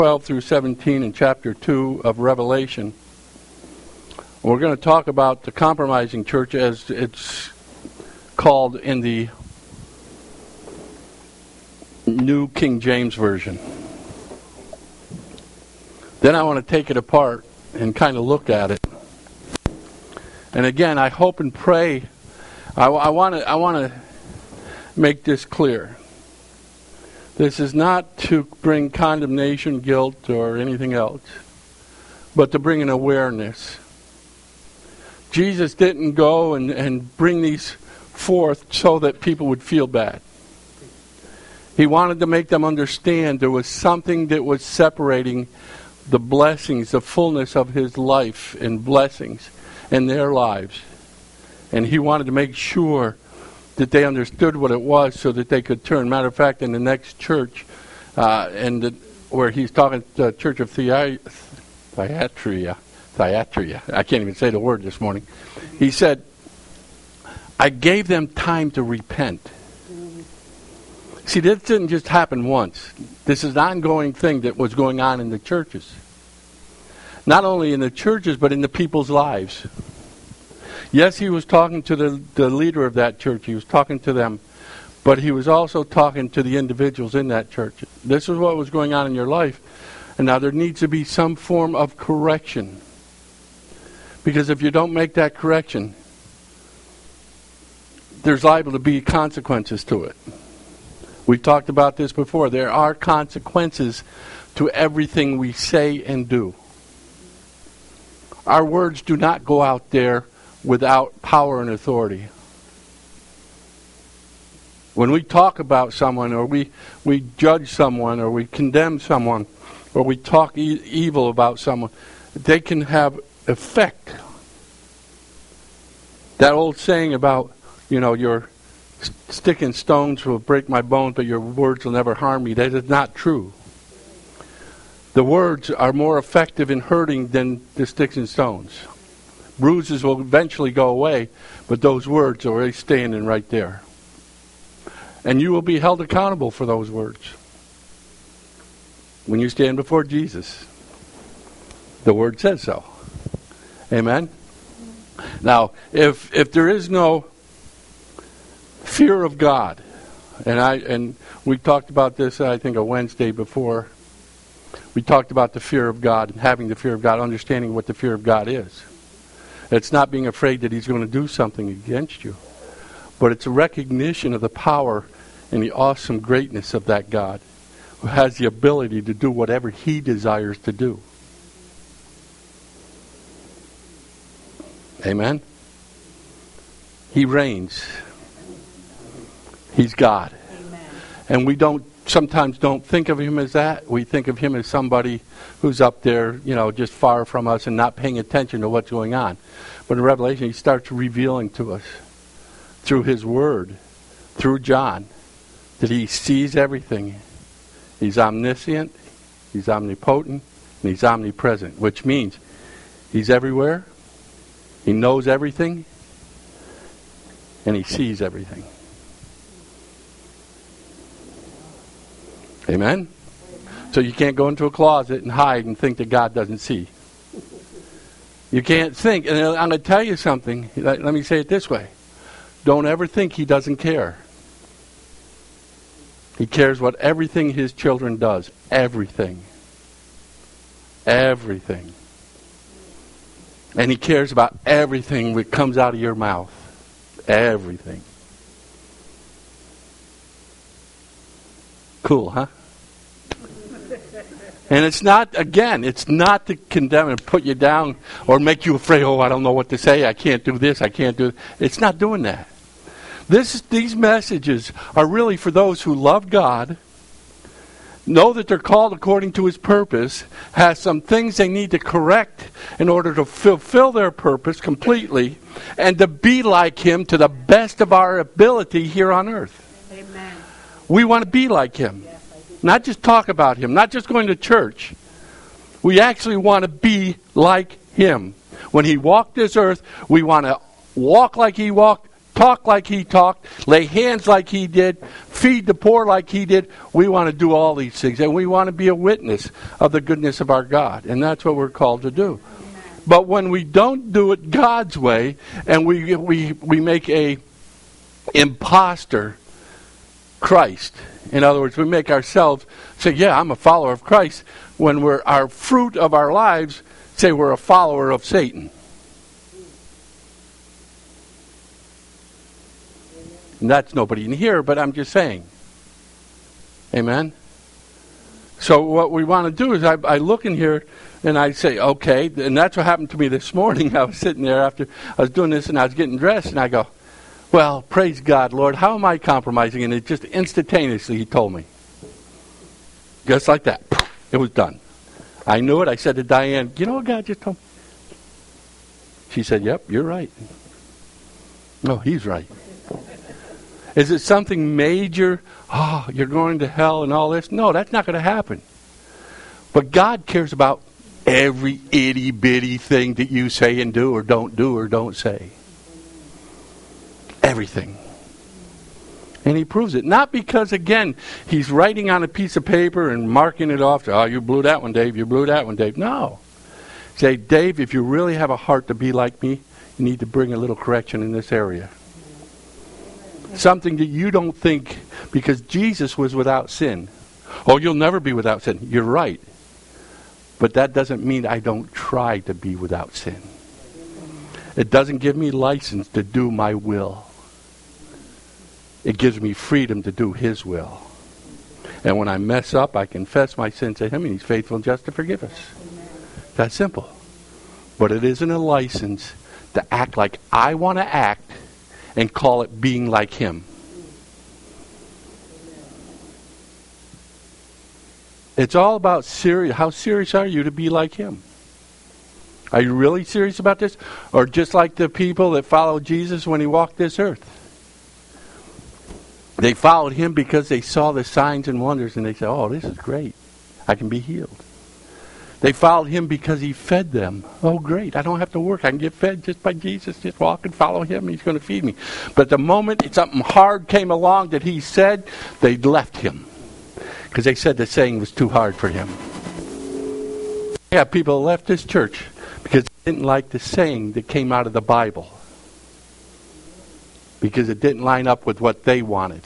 12 through 17 in chapter 2 of Revelation. We're going to talk about the compromising church as it's called in the New King James Version. Then I want to take it apart and kind of look at it. And again, I hope and pray. I want to make this clear. This is not to bring condemnation, guilt, or anything else, but to bring an awareness. Jesus didn't go and bring these forth so that people would feel bad. He wanted to make them understand there was something that was separating the blessings, the fullness of his life and blessings in their lives. And he wanted to make sure that they understood what it was so that they could turn. Matter of fact, in the next church, where he's talking to the church of Thyatira, I can't even say the word this morning. He said, I gave them time to repent. See, this didn't just happen once. This is an ongoing thing that was going on in the churches. Not only in the churches, but in the people's lives. Yes, he was talking to the leader of that church. He was talking to them. But he was also talking to the individuals in that church. This is what was going on in your life. And now there needs to be some form of correction. Because if you don't make that correction, there's liable to be consequences to it. We've talked about this before. There are consequences to everything we say and do. Our words do not go out there without power and authority. When we talk about someone, or we judge someone, or we condemn someone, or we talk evil about someone, they can have effect. That old saying about, your stick and stones will break my bones, but your words will never harm me, that is not true. The words are more effective in hurting than the sticks and stones. Bruises will eventually go away, but those words are already standing right there. And you will be held accountable for those words. When you stand before Jesus, the Word says so. Amen? Now, if there is no fear of God, and we talked about this, I think, a Wednesday before. We talked about the fear of God, and having the fear of God, understanding what the fear of God is. It's not being afraid that he's going to do something against you, but it's a recognition of the power and the awesome greatness of that God who has the ability to do whatever he desires to do. Amen? He reigns. He's God. Amen. And we sometimes don't think of him as that. We think of him as somebody who's up there, just far from us and not paying attention to what's going on. But in Revelation, he starts revealing to us through his word, through John, that he sees everything. He's omniscient, he's omnipotent, and he's omnipresent, which means he's everywhere, he knows everything, and he sees everything. Amen? So you can't go into a closet and hide and think that God doesn't see. You can't think. And I'm going to tell you something. Let me say it this way. Don't ever think he doesn't care. He cares what everything his children does. Everything. Everything. And he cares about everything that comes out of your mouth. Everything. Cool, huh? And it's not to condemn and put you down or make you afraid, I don't know what to say, I can't do this, I can't do it. It's not doing that. These messages are really for those who love God, know that they're called according to his purpose, has some things they need to correct in order to fulfill their purpose completely, and to be like him to the best of our ability here on earth. Amen. We want to be like him. Not just talk about him, not just going to church. We actually want to be like him. When he walked this earth, we want to walk like he walked, talk like he talked, lay hands like he did, feed the poor like he did. We want to do all these things, and we want to be a witness of the goodness of our God, and that's what we're called to do. But when we don't do it God's way, and we make a imposter Christ, in other words, we make ourselves say, yeah, I'm a follower of Christ, when our fruit of our lives say we're a follower of Satan. And that's nobody in here, but I'm just saying. Amen? So what we want to do is I look in here and I say, okay, and that's what happened to me this morning. I was sitting there after I was doing this and I was getting dressed and I go, well, praise God, Lord, how am I compromising? And it just instantaneously he told me. Just like that. It was done. I knew it. I said to Diane, you know what God just told me? She said, yep, you're right. No, he's right. Is it something major? Oh, you're going to hell and all this? No, that's not going to happen. But God cares about every itty-bitty thing that you say and do or don't say. Everything. And he proves it. Not because, again, he's writing on a piece of paper and marking it off. Oh, you blew that one, Dave. You blew that one, Dave. No. Say, Dave, if you really have a heart to be like me, you need to bring a little correction in this area. Something that you don't think, because Jesus was without sin. Oh, you'll never be without sin. You're right. But that doesn't mean I don't try to be without sin. It doesn't give me license to do my will. It gives me freedom to do his will. And when I mess up, I confess my sins to him, and he's faithful and just to forgive us. That's simple. But it isn't a license to act like I want to act and call it being like him. It's all about serious. How serious are you to be like him? Are you really serious about this? Or just like the people that followed Jesus when he walked this earth? They followed him because they saw the signs and wonders and they said, oh, this is great. I can be healed. They followed him because he fed them. Oh, great. I don't have to work. I can get fed just by Jesus. Just walk and follow him. He's going to feed me. But the moment something hard came along that he said, they left him. Because they said the saying was too hard for him. Yeah, people left this church because they didn't like the saying that came out of the Bible. Because it didn't line up with what they wanted.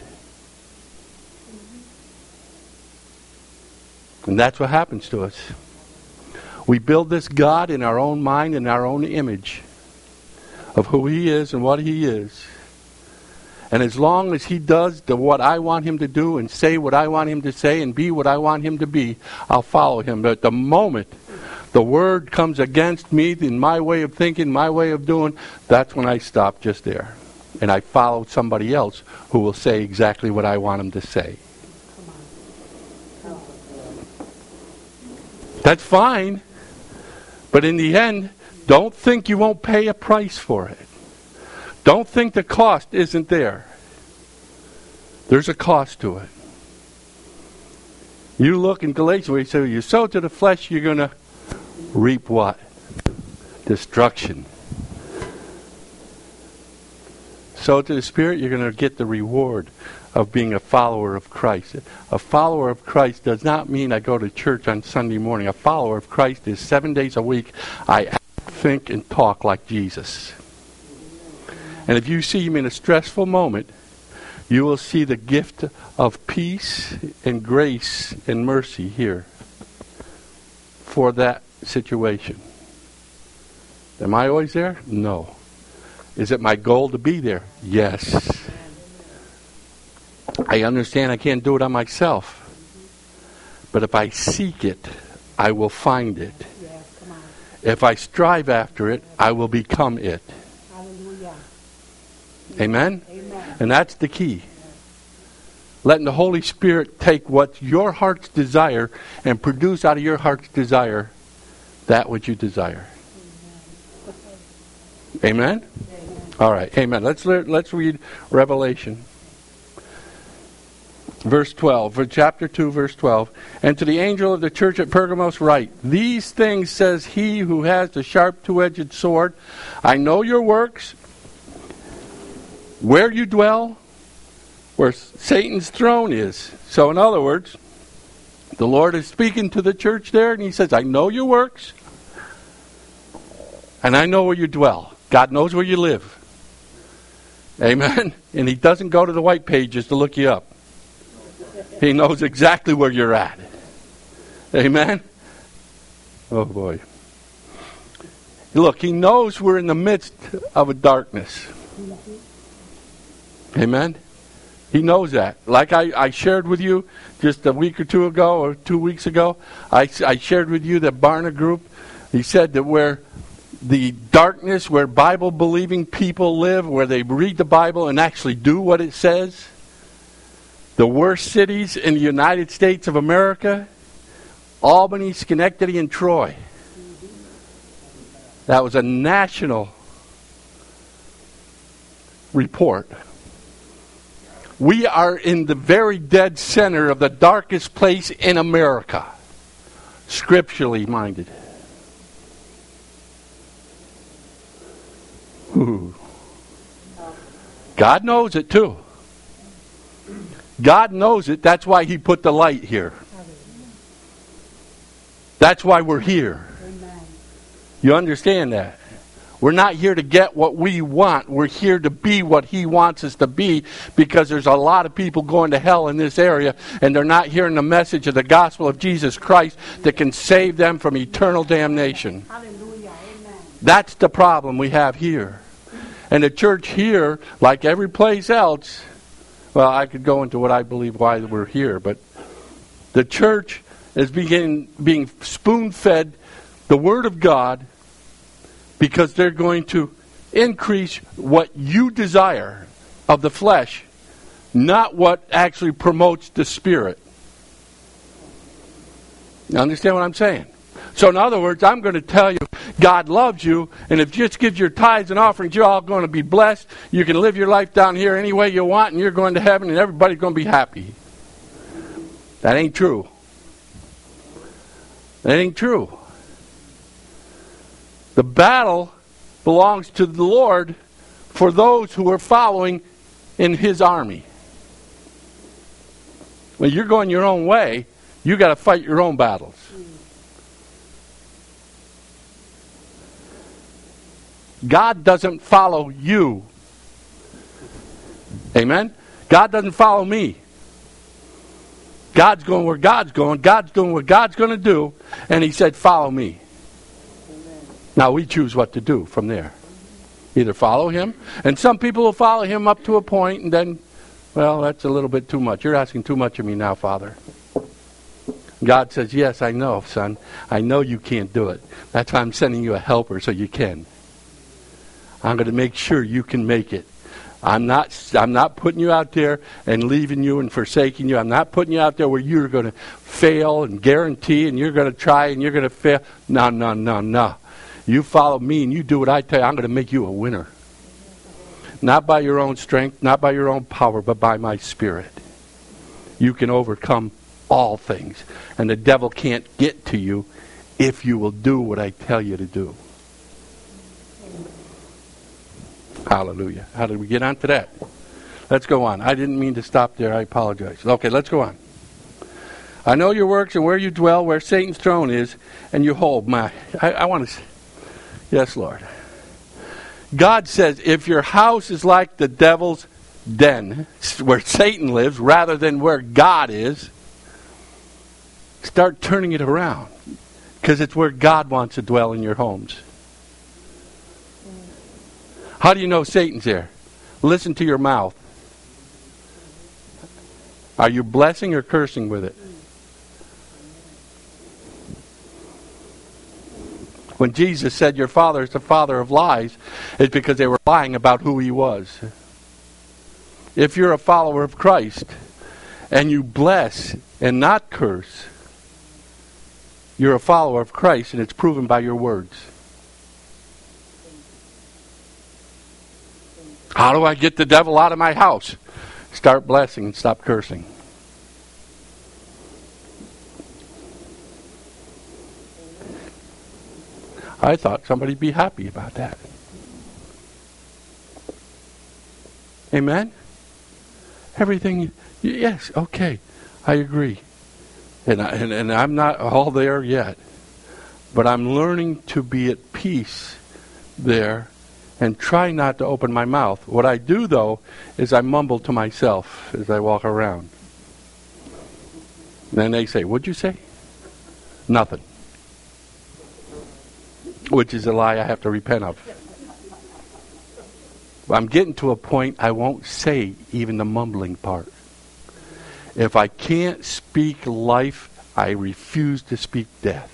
And that's what happens to us. We build this God in our own mind and our own image of who he is and what he is. And as long as he does what I want him to do and say what I want him to say and be what I want him to be, I'll follow him. But the moment the word comes against me in my way of thinking, my way of doing, that's when I stop just there. And I follow somebody else who will say exactly what I want him to say. That's fine. But in the end, don't think you won't pay a price for it. Don't think the cost isn't there. There's a cost to it. You look in Galatians where he says, you sow to the flesh, you're going to reap what? Destruction. Sow to the Spirit, you're going to get the reward of being a follower of Christ. A follower of Christ does not mean I go to church on Sunday morning. A follower of Christ is 7 days a week. I act, think, and talk like Jesus. And if you see him in a stressful moment, you will see the gift of peace and grace and mercy here for that situation. Am I always there? No. Is it my goal to be there? Yes. I understand I can't do it on myself. But if I seek it, I will find it. If I strive after it, I will become it. Hallelujah. Amen? Amen. And that's the key. Letting the Holy Spirit take what your heart's desire and produce out of your heart's desire that which you desire. Amen? Amen. All right. Amen. Let's read Revelation. Verse 12, chapter 2, verse 12. And to the angel of the church at Pergamos write, these things says he who has the sharp two-edged sword. I know your works, where you dwell, where Satan's throne is. So in other words, the Lord is speaking to the church there, and he says, I know your works, and I know where you dwell. God knows where you live. Amen? And he doesn't go to the white pages to look you up. He knows exactly where you're at. Amen? Oh boy. Look, he knows we're in the midst of a darkness. Amen? He knows that. Like I shared with you just a week or two ago, or 2 weeks ago, I shared with you that Barna group. He said that where the darkness, where Bible-believing people live, where they read the Bible and actually do what it says, the worst cities in the United States of America, Albany, Schenectady, and Troy. That was a national report. We are in the very dead center of the darkest place in America, scripturally minded. Ooh. God knows it too. God knows it. That's why he put the light here. That's why we're here. You understand that? We're not here to get what we want. We're here to be what he wants us to be, because there's a lot of people going to hell in this area, and they're not hearing the message of the gospel of Jesus Christ that can save them from eternal damnation. Hallelujah. Amen. That's the problem we have here. And the church here, like every place else, well, I could go into what I believe why we're here, but the church is being spoon-fed the Word of God, because they're going to increase what you desire of the flesh, not what actually promotes the Spirit. You understand what I'm saying? So in other words, I'm going to tell you, God loves you, and if you just give your tithes and offerings, you're all going to be blessed. You can live your life down here any way you want, and you're going to heaven, and everybody's going to be happy. That ain't true. That ain't true. The battle belongs to the Lord for those who are following in his army. When you're going your own way, you got to fight your own battles. God doesn't follow you. Amen? God doesn't follow me. God's going where God's going. God's doing what God's going to do. And he said, follow me. Now we choose what to do from there. Either follow him. And some people will follow him up to a point, and then, well, that's a little bit too much. You're asking too much of me now, Father. God says, yes, I know, son. I know you can't do it. That's why I'm sending you a helper so you can. I'm going to make sure you can make it. I'm not putting you out there and leaving you and forsaking you. I'm not putting you out there where you're going to fail and guarantee, and you're going to try and you're going to fail. No. You follow me and you do what I tell you. I'm going to make you a winner. Not by your own strength, not by your own power, but by my Spirit. You can overcome all things. And the devil can't get to you if you will do what I tell you to do. Hallelujah. How did we get onto that? Let's go on. I didn't mean to stop there. I apologize. Okay, let's go on. I know your works and where you dwell, where Satan's throne is, and you hold my... I want to... Yes, Lord. God says, if your house is like the devil's den, where Satan lives, rather than where God is, start turning it around. Because it's where God wants to dwell in your homes. How do you know Satan's there? Listen to your mouth. Are you blessing or cursing with it? When Jesus said your father is the father of lies, it's because they were lying about who he was. If you're a follower of Christ and you bless and not curse, you're a follower of Christ, and it's proven by your words. How do I get the devil out of my house? Start blessing and stop cursing. I thought somebody'd be happy about that. Amen? Everything, yes, okay, I agree. And I'm not all there yet. But I'm learning to be at peace there and try not to open my mouth. What I do, though, is I mumble to myself as I walk around. And then they say, "What'd you say?" Nothing. Which is a lie I have to repent of. I'm getting to a point I won't say even the mumbling part. If I can't speak life, I refuse to speak death.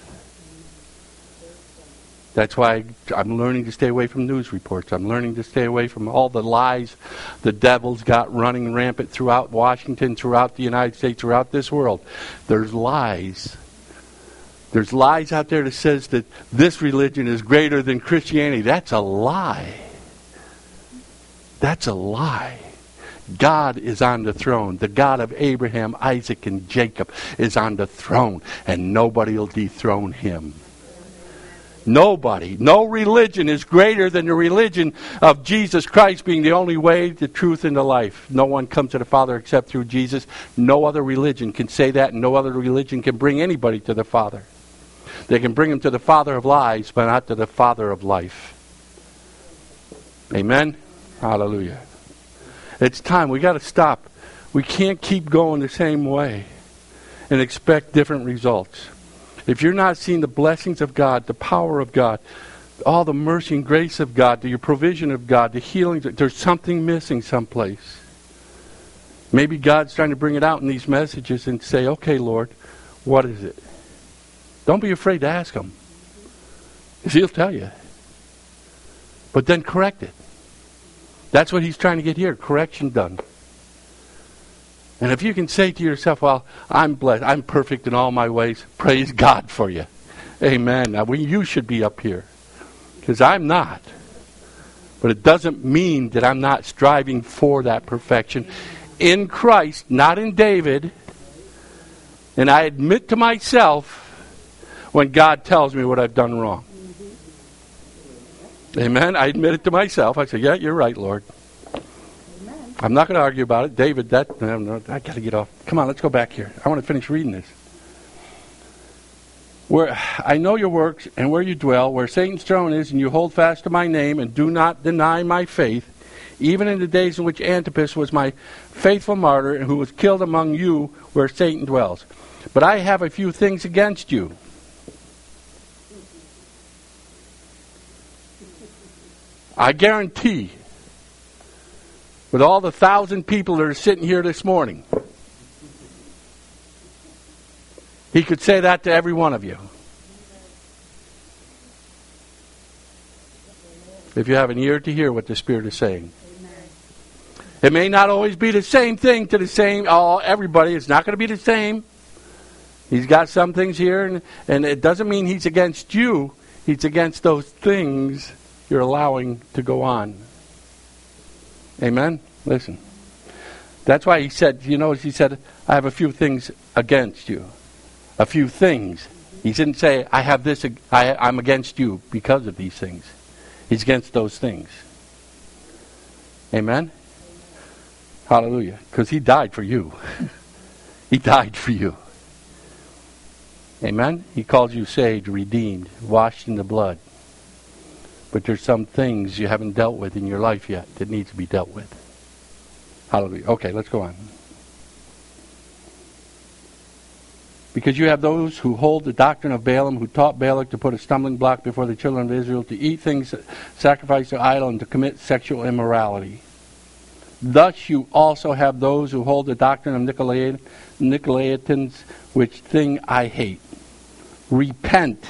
That's why I'm learning to stay away from news reports. I'm learning to stay away from all the lies the devil's got running rampant throughout Washington, throughout the United States, throughout this world. There's lies. There's lies out there that says that this religion is greater than Christianity. That's a lie. That's a lie. God is on the throne. The God of Abraham, Isaac, and Jacob is on the throne, and nobody will dethrone him. Nobody. No religion is greater than the religion of Jesus Christ being the only way, the truth, and the life. No one comes to the Father except through Jesus. No other religion can say that, and no other religion can bring anybody to the Father. They can bring him to the father of lies, but not to the Father of life. Amen? Hallelujah. It's time. We got to stop. We can't keep going the same way and expect different results. If you're not seeing the blessings of God, the power of God, all the mercy and grace of God, your provision of God, the healing, there's something missing someplace. Maybe God's trying to bring it out in these messages and say, "Okay, Lord, what is it?" Don't be afraid to ask him, because he'll tell you. But then correct it. That's what he's trying to get here, correction done. And if you can say to yourself, "Well, I'm blessed, I'm perfect in all my ways," praise God for you. Amen. Now, you should be up here, because I'm not. But it doesn't mean that I'm not striving for that perfection in Christ, not in David. And I admit to myself when God tells me what I've done wrong. Amen. I admit it to myself. I say, "Yeah, you're right, Lord." I'm not going to argue about it. David, I got to get off. Come on, let's go back here. I want to finish reading this. "Where I know your works and where you dwell, where Satan's throne is, and you hold fast to my name and do not deny my faith, even in the days in which Antipas was my faithful martyr and who was killed among you where Satan dwells. But I have a few things against you." I guarantee, with all the 1,000 people that are sitting here this morning, he could say that to every one of you. If you have an ear to hear what the Spirit is saying. It may not always be the same thing to the same, everybody. It's not going to be the same. He's got some things here, and it doesn't mean he's against you. He's against those things you're allowing to go on. Amen? Listen. That's why he said, he said, "I have a few things against you." A few things. He didn't say, "I have this, I'm against you because of these things." He's against those things. Amen? Hallelujah. Because he died for you. He died for you. Amen? He calls you saved, redeemed, washed in the blood. But there's some things you haven't dealt with in your life yet that need to be dealt with. Hallelujah. Okay, let's go on. "Because you have those who hold the doctrine of Balaam, who taught Balak to put a stumbling block before the children of Israel, to eat things sacrificed to idol, and to commit sexual immorality. Thus you also have those who hold the doctrine of Nicolaitans, which thing I hate. Repent.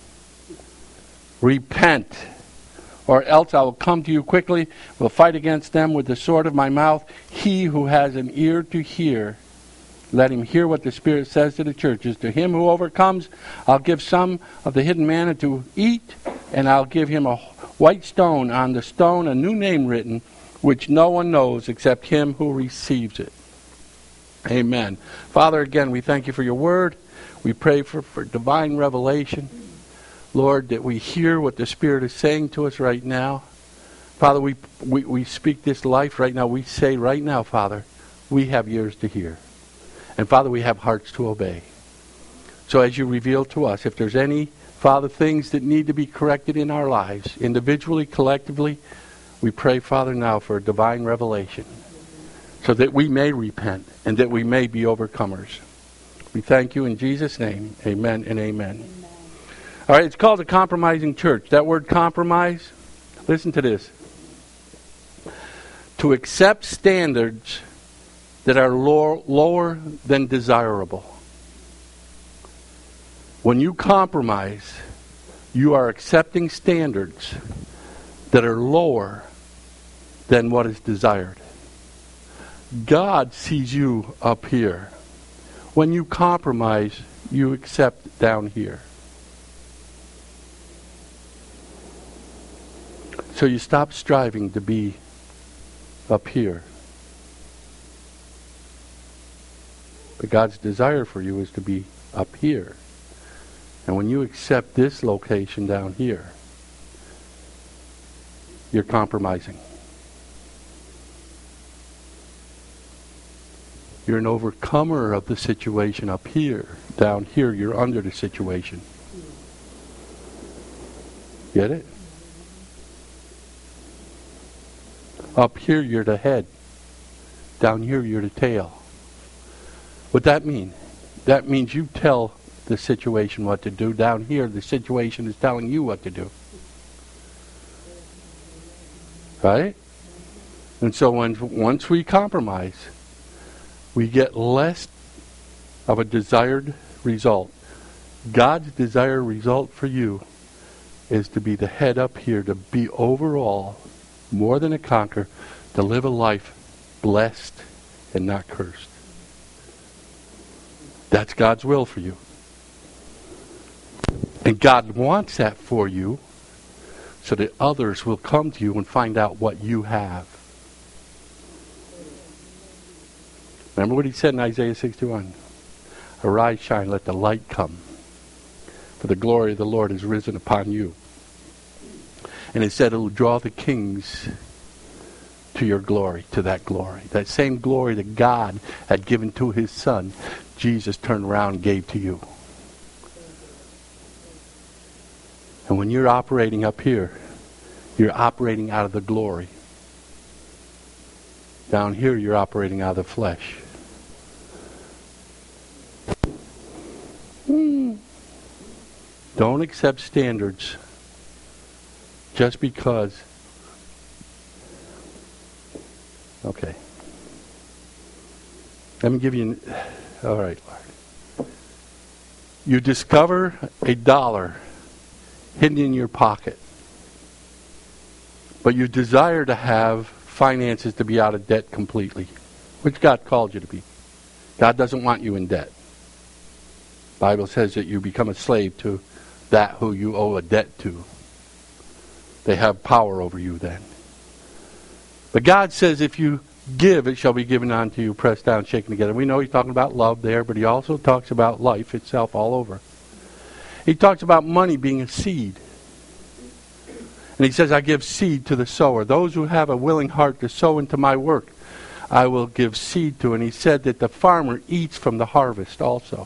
Repent. Or else I will come to you quickly, will fight against them with the sword of my mouth. He who has an ear to hear, let him hear what the Spirit says to the churches. To him who overcomes, I'll give some of the hidden manna to eat, and I'll give him a white stone, on the stone a new name written, which no one knows except him who receives it." Amen. Father, again, we thank you for your word. We pray for divine revelation. Lord, that we hear what the Spirit is saying to us right now. Father, we speak this life right now. We say right now, Father, we have ears to hear. And Father, we have hearts to obey. So as you reveal to us, if there's any, Father, things that need to be corrected in our lives, individually, collectively, we pray, Father, now for a divine revelation so that we may repent and that we may be overcomers. We thank you in Jesus' name. Amen and amen. All right, it's called a compromising church. That word compromise, listen to this. To accept standards that are lower than desirable. When you compromise, you are accepting standards that are lower than what is desired. God sees you up here. When you compromise, you accept down here. So you stop striving to be up here. But God's desire for you is to be up here. And when you accept this location down here, you're compromising. You're an overcomer of the situation up here. Down here, you're under the situation. Get it? Up here, you're the head. Down here, you're the tail. What that mean? That means you tell the situation what to do. Down here, the situation is telling you what to do. Right? And so once we compromise, we get less of a desired result. God's desired result for you is to be the head up here, to be overall more than a conqueror, to live a life blessed and not cursed. That's God's will for you. And God wants that for you so that others will come to you and find out what you have. Remember what he said in Isaiah 61? Arise, shine, let the light come. For the glory of the Lord is risen upon you. And it said it will draw the kings to your glory, to that glory. That same glory that God had given to his Son, Jesus turned around and gave to you. And when you're operating up here, you're operating out of the glory. Down here, you're operating out of the flesh. Don't accept standards just because. Okay. Let me give you. All right, Lord. You discover $1 hidden in your pocket, but you desire to have finances to be out of debt completely, which God called you to be. God doesn't want you in debt. The Bible says that you become a slave to that who you owe a debt to. They have power over you then. But God says if you give, it shall be given unto you, pressed down, shaken together. We know he's talking about love there, but he also talks about life itself all over. He talks about money being a seed. And he says, I give seed to the sower. Those who have a willing heart to sow into my work, I will give seed to. And he said that the farmer eats from the harvest also.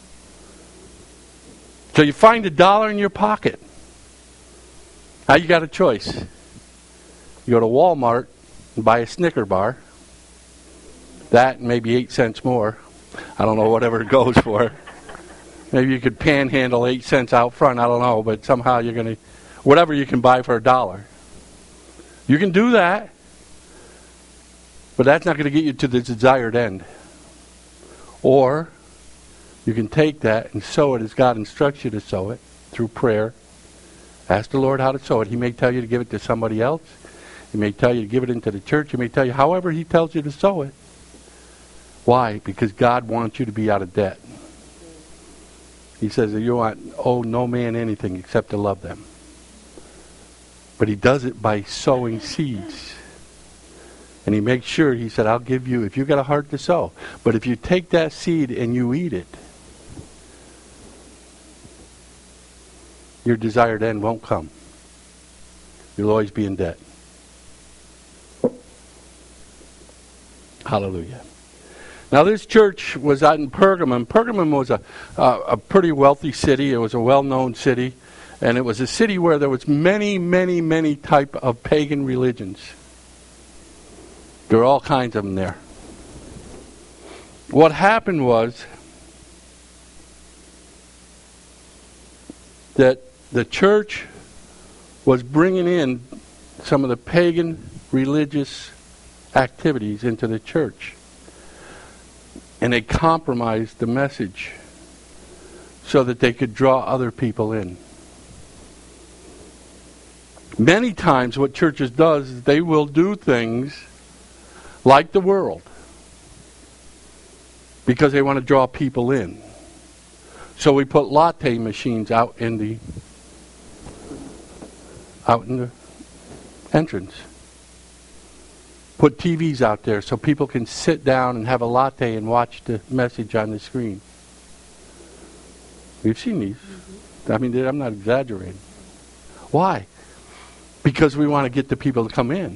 So you find $1 in your pocket. Now you got a choice. You go to Walmart and buy a Snicker bar. That and maybe 8 cents more. I don't know, whatever it goes for. Maybe you could panhandle 8 cents out front. I don't know, but somehow you're going to, whatever you can buy for $1. You can do that, but that's not going to get you to the desired end. Or you can take that and sow it as God instructs you to sow it through prayer. Ask the Lord how to sow it. He may tell you to give it to somebody else. He may tell you to give it into the church. He may tell you however he tells you to sow it. Why? Because God wants you to be out of debt. He says that you owe no man anything except to love them. But he does it by sowing seeds. And he makes sure, he said, I'll give you, if you got a heart to sow. But if you take that seed and you eat it, your desired end won't come. You'll always be in debt. Hallelujah. Now this church was out in Pergamum. Pergamum was a pretty wealthy city. It was a well-known city. And it was a city where there was many, many, many type of pagan religions. There were all kinds of them there. What happened was that the church was bringing in some of the pagan religious activities into the church. And they compromised the message so that they could draw other people in. Many times what churches does is they will do things like the world because they want to draw people in. So we put latte machines out in the entrance. Put TVs out there so people can sit down and have a latte and watch the message on the screen. We've seen these. I mean, I'm not exaggerating. Why? Because we want to get the people to come in.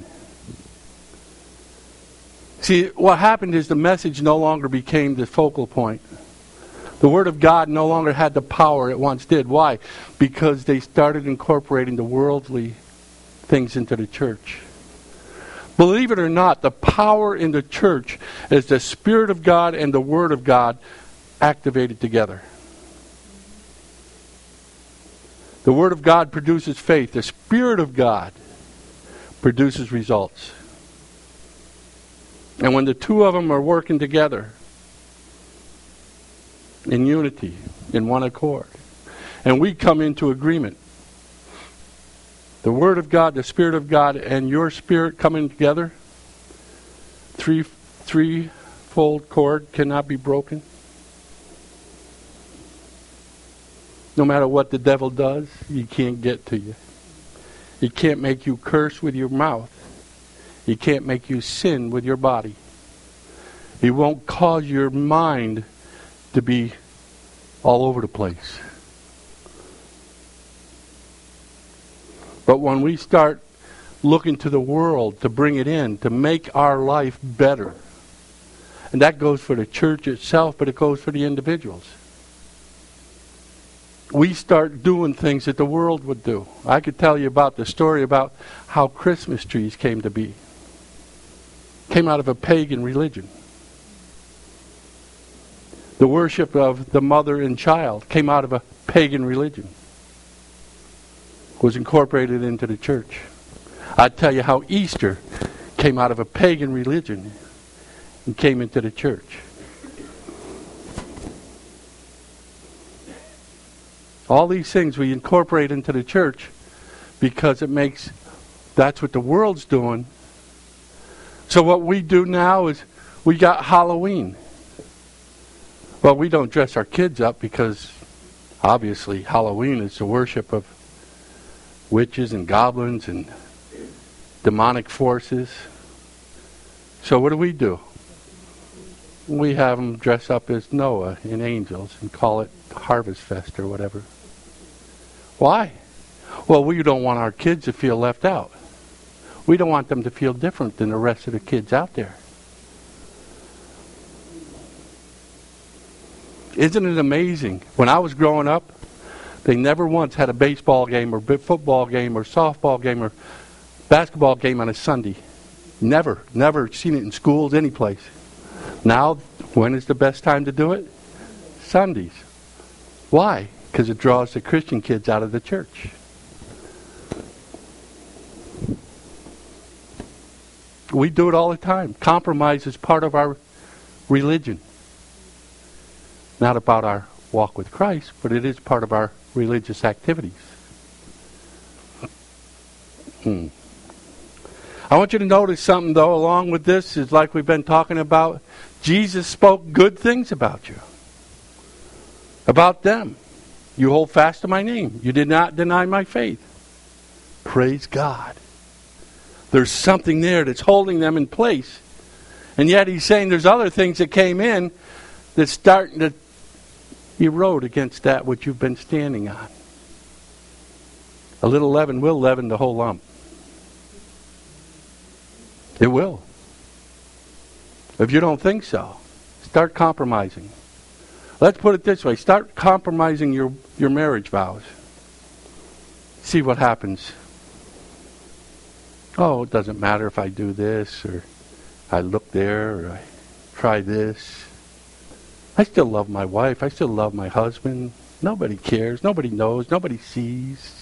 See, what happened is the message no longer became the focal point. The Word of God no longer had the power it once did. Why? Because they started incorporating the worldly things into the church. Believe it or not, the power in the church is the Spirit of God and the Word of God activated together. The Word of God produces faith. The Spirit of God produces results. And when the two of them are working together in unity, in one accord, and we come into agreement, the Word of God, the Spirit of God, and your spirit coming together, threefold cord cannot be broken. No matter what the devil does, he can't get to you. He can't make you curse with your mouth. He can't make you sin with your body. He won't cause your mind to be all over the place. But when we start looking to the world to bring it in, to make our life better, and that goes for the church itself, but it goes for the individuals. We start doing things that the world would do. I could tell you about the story about how Christmas trees came to be. Came out of a pagan religion. The worship of the mother and child came out of a pagan religion. Was incorporated into the church. I'd tell you how Easter came out of a pagan religion and came into the church. All these things we incorporate into the church because that's what the world's doing. So what we do now is we got Halloween. Well, we don't dress our kids up because obviously Halloween is the worship of witches and goblins and demonic forces. So what do? We have them dress up as Noah and angels and call it Harvest Fest or whatever. Why? Well, we don't want our kids to feel left out. We don't want them to feel different than the rest of the kids out there. Isn't it amazing? When I was growing up, they never once had a baseball game or football game or softball game or basketball game on a Sunday. Never seen it in schools, any place. Now, when is the best time to do it? Sundays. Why? Because it draws the Christian kids out of the church. We do it all the time. Compromise is part of our religion. Not about our walk with Christ, but it is part of our religious activities. I want you to notice something, though, along with this, is like we've been talking about. Jesus spoke good things about you. About them. You hold fast to my name. You did not deny my faith. Praise God. There's something there that's holding them in place. And yet he's saying there's other things that came in that's starting to erode against that which you've been standing on. A little leaven will leaven the whole lump. It will. If you don't think so, start compromising. Let's put it this way. Start compromising your marriage vows. See what happens. Oh, it doesn't matter if I do this, or I look there, or I try this. I still love my wife. I still love my husband. Nobody cares. Nobody knows. Nobody sees.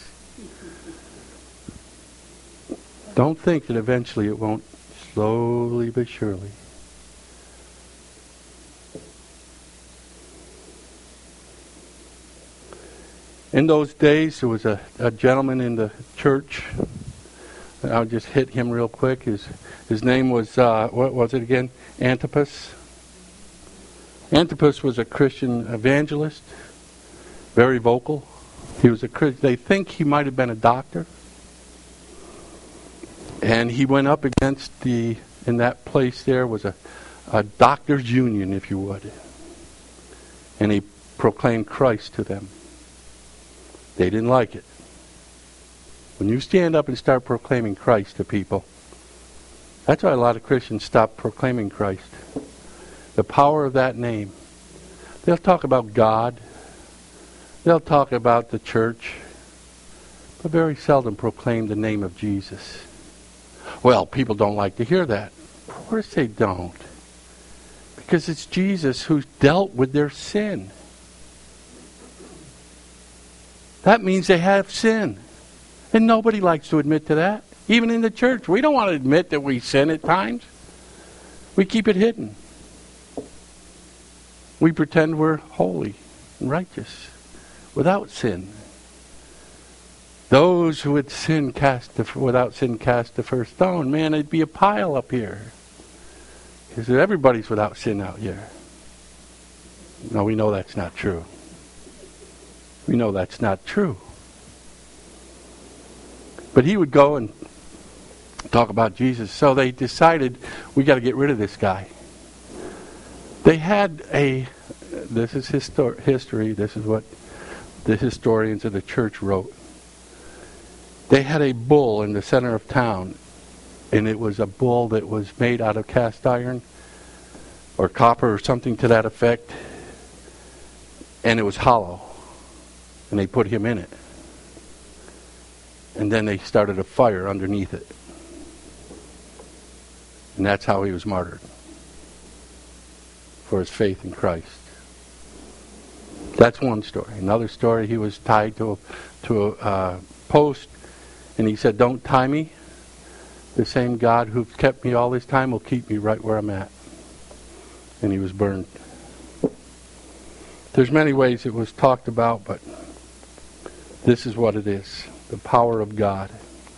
Don't think that eventually it won't, slowly but surely. In those days, there was a gentleman in the church. I'll just hit him real quick. His name was, what was it again? Antipas. Antipas was a Christian evangelist, very vocal. He was a Christian. They think he might have been a doctor. And he went up against in that place there was a doctor's union, if you would. And he proclaimed Christ to them. They didn't like it. When you stand up and start proclaiming Christ to people, that's why a lot of Christians stop proclaiming Christ. The power of that name. They'll talk about God. They'll talk about the church. But very seldom proclaim the name of Jesus. Well, people don't like to hear that. Of course they don't. Because it's Jesus who's dealt with their sin. That means they have sin. And nobody likes to admit to that. Even in the church. We don't want to admit that we sin at times. We keep it hidden. We pretend we're holy and righteous without sin. Those who would sin without sin cast the first stone. Man, it'd be a pile up here. Because everybody's without sin out here. No, we know that's not true. We know that's not true. But he would go and talk about Jesus. So they decided, we got to get rid of this guy. They had this is history, this is what the historians of the church wrote. They had a bull in the center of town, and it was a bull that was made out of cast iron or copper or something to that effect, and it was hollow, and they put him in it. And then they started a fire underneath it. And that's how he was martyred, for his faith in Christ. That's one story. Another story, he was tied to a post, and he said, "Don't tie me. The same God who kept me all this time will keep me right where I'm at." And he was burned. There's many ways it was talked about, but this is what it is. The power of God.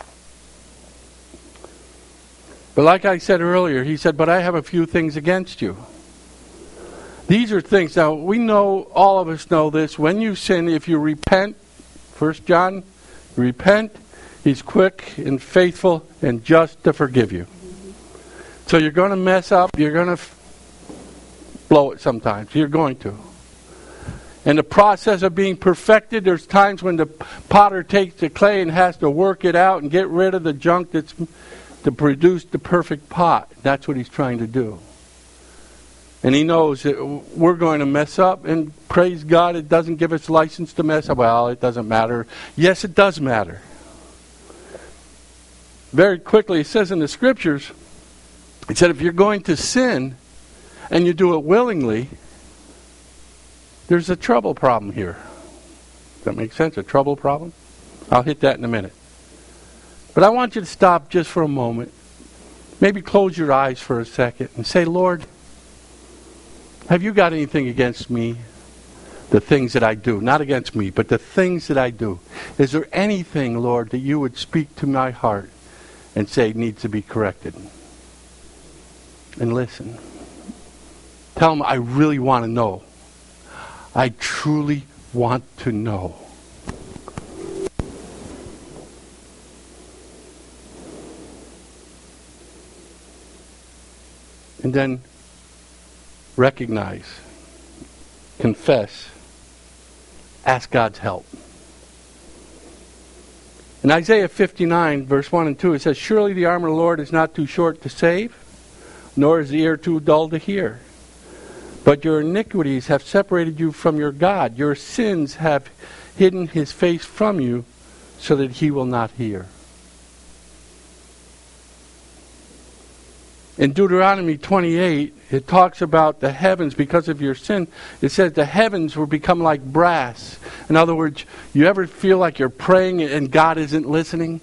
But like I said earlier, he said, "But I have a few things against you." These are things, now we know, all of us know this, when you sin, if you repent, 1 John, repent, he's quick and faithful and just to forgive you. So you're going to mess up, you're going to blow it sometimes, you're going to. In the process of being perfected, there's times when the potter takes the clay and has to work it out and get rid of the junk that's to produce the perfect pot. That's what he's trying to do. And he knows that we're going to mess up, and praise God, it doesn't give us license to mess up. Well, it doesn't matter. Yes, it does matter. Very quickly, it says in the scriptures, it said if you're going to sin and you do it willingly, there's a trouble problem here. Does that make sense? A trouble problem? I'll hit that in a minute. But I want you to stop just for a moment. Maybe close your eyes for a second and say, "Lord, have you got anything against me? The things that I do. Not against me, but the things that I do. Is there anything, Lord, that you would speak to my heart and say needs to be corrected?" And listen. Tell him, "I really want to know. I truly want to know." And then recognize, confess, ask God's help. In Isaiah 59, verse 1 and 2, it says, "Surely the arm of the Lord is not too short to save, nor is the ear too dull to hear. But your iniquities have separated you from your God. Your sins have hidden his face from you so that he will not hear. In Deuteronomy 28, it talks about the heavens because of your sin. It says the heavens will become like brass. In other words, you ever feel like you're praying and God isn't listening?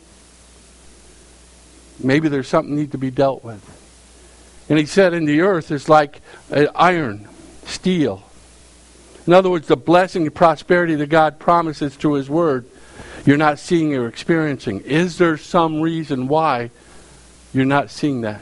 Maybe there's something need to be dealt with. And he said in the earth is like iron, steel. In other words, the blessing and prosperity that God promises through his word, you're not seeing or experiencing. Is there some reason why you're not seeing that?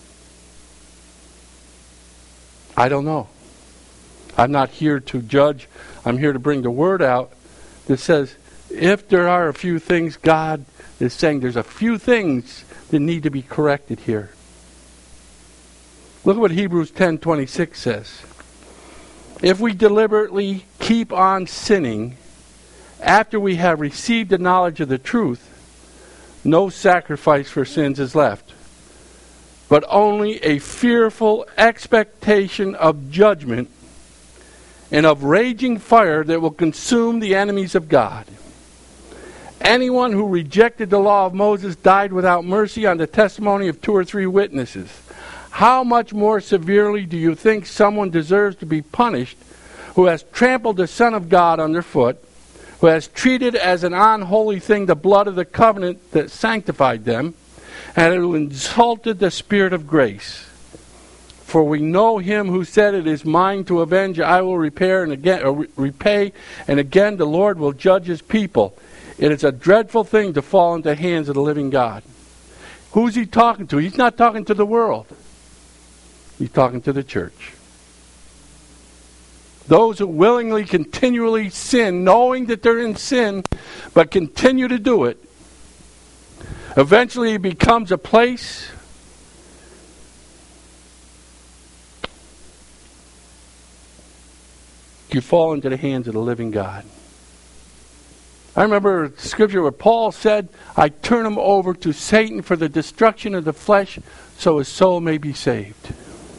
I don't know. I'm not here to judge. I'm here to bring the word out that says, if there are a few things, God is saying there's a few things that need to be corrected here. Look at what Hebrews 10:26 says. If we deliberately keep on sinning after we have received the knowledge of the truth, no sacrifice for sins is left, but only a fearful expectation of judgment and of raging fire that will consume the enemies of God. Anyone who rejected the law of Moses died without mercy on the testimony of 2 or 3 witnesses. How much more severely do you think someone deserves to be punished who has trampled the Son of God underfoot, who has treated as an unholy thing the blood of the covenant that sanctified them, and who insulted the Spirit of grace? For we know him who said, it is mine to avenge, I will repay, and again the Lord will judge his people. It is a dreadful thing to fall into the hands of the living God. Who's he talking to? He's not talking to the world. He's talking to the church. Those who willingly, continually sin, knowing that they're in sin, but continue to do it, eventually it becomes a place you fall into the hands of the living God. I remember a scripture where Paul said, I turn him over to Satan for the destruction of the flesh so his soul may be saved.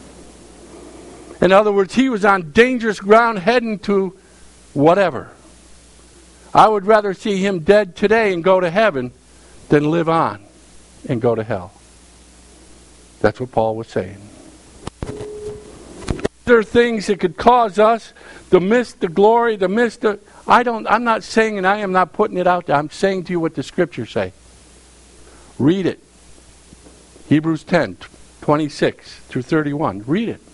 In other words, he was on dangerous ground heading to whatever. I would rather see him dead today and go to heaven than live on and go to hell. That's what Paul was saying. There are things that could cause us to miss the glory, to miss the... I'm not saying, and I am not putting it out there. I'm saying to you what the scriptures say. Read it. Hebrews 10:26-31. Read it.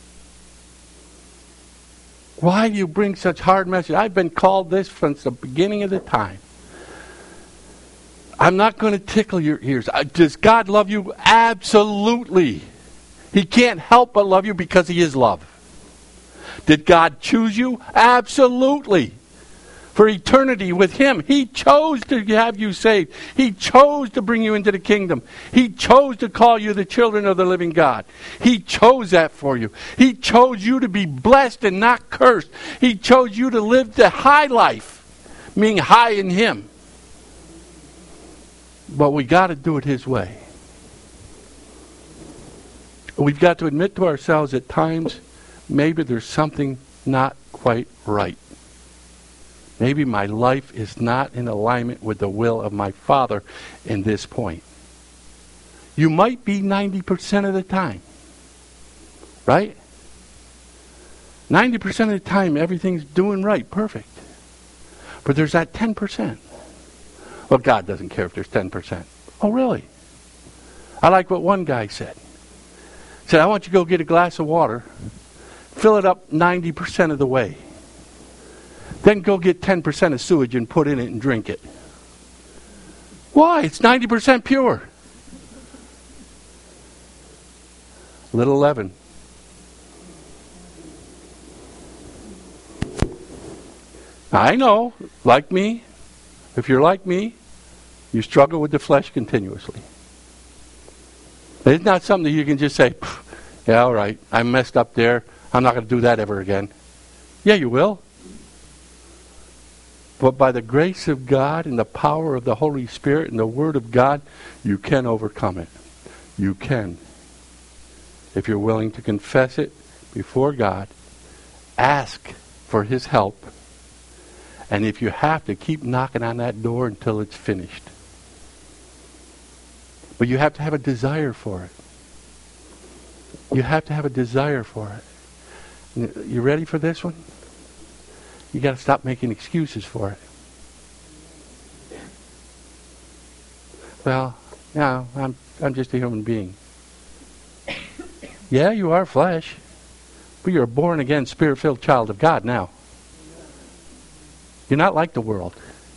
Why do you bring such hard message? I've been called this since the beginning of the time. I'm not going to tickle your ears. Does God love you? Absolutely. He can't help but love you because he is love. Did God choose you? Absolutely. For eternity with him. He chose to have you saved. He chose to bring you into the kingdom. He chose to call you the children of the living God. He chose that for you. He chose you to be blessed and not cursed. He chose you to live the high life, meaning high in him. But we got to do it his way. We've got to admit to ourselves at times, maybe there's something not quite right. Maybe my life is not in alignment with the will of my Father in this point. You might be 90% of the time. Right? 90% of the time, everything's doing right, perfect. But there's that 10%. Well, God doesn't care if there's 10%. Oh, really? I like what one guy said. He said, I want you to go get a glass of water, fill it up 90% of the way. Then go get 10% of sewage and put in it and drink it. Why? It's 90% pure. Little leaven. I know, like me, if you're like me, you struggle with the flesh continuously. But it's not something that you can just say, yeah, all right, I messed up there. I'm not going to do that ever again. Yeah, you will. But by the grace of God and the power of the Holy Spirit and the Word of God, you can overcome it. You can. if you're willing to confess it before God, ask for His help, and if you have to, keep knocking on that door until it's finished. But you have to have a desire for it. You have to have a desire for it. You ready for this one? You got to stop making excuses for it. Well, yeah, I'm just a human being. Yeah, you are flesh, but you're a born-again, Spirit-filled child of God now. You're not like the world.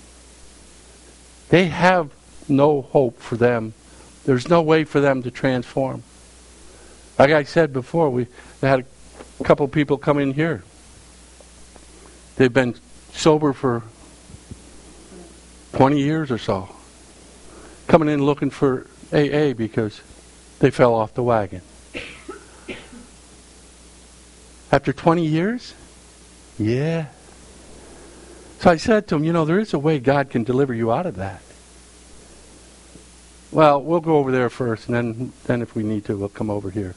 They have no hope for them. There's no way for them to transform. Like I said before, we had a couple people come in here. They've been sober for 20 years or so. Coming in looking for AA because they fell off the wagon. After 20 years? Yeah. So I said to him, there is a way God can deliver you out of that. Well, we'll go over there first, and then if we need to, we'll come over here.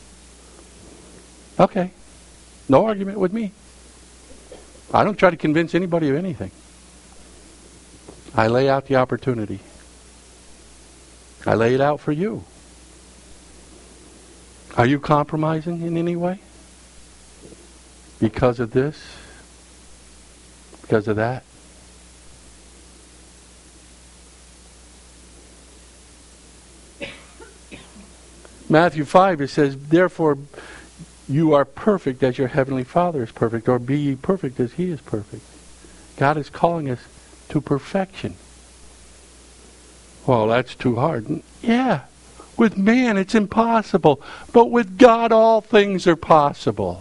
Okay. No argument with me. I don't try to convince anybody of anything. I lay out the opportunity. I lay it out for you. Are you compromising in any way? Because of this? Because of that? Matthew 5, it says, therefore you are perfect as your heavenly Father is perfect, or be ye perfect as He is perfect. God is calling us to perfection. Well, that's too hard. Yeah, with man it's impossible, but with God all things are possible.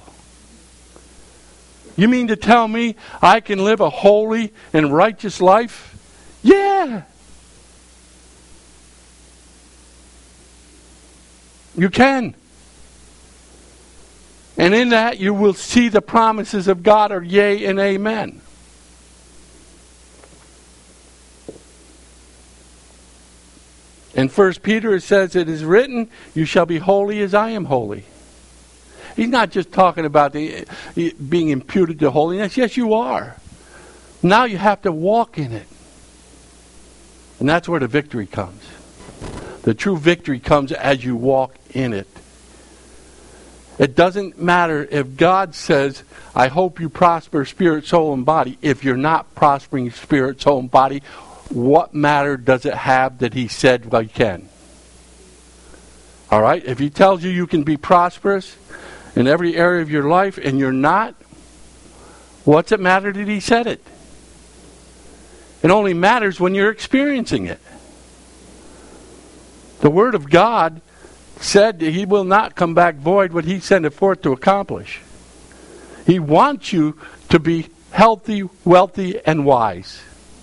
You mean to tell me I can live a holy and righteous life? Yeah. You can. And in that you will see the promises of God are yea and amen. In 1 Peter it says, it is written, you shall be holy as I am holy. He's not just talking about being imputed to holiness. Yes, you are. Now you have to walk in it. And that's where the victory comes. The true victory comes as you walk in it. It doesn't matter if God says, I hope you prosper spirit, soul, and body. If you're not prospering spirit, soul, and body, what matter does it have that He said, well, you can? All right? If He tells you you can be prosperous in every area of your life and you're not, what's it matter that He said it? It only matters when you're experiencing it. The Word of God said that He will not come back void what He sent it forth to accomplish. He wants you to be healthy, wealthy, and wise.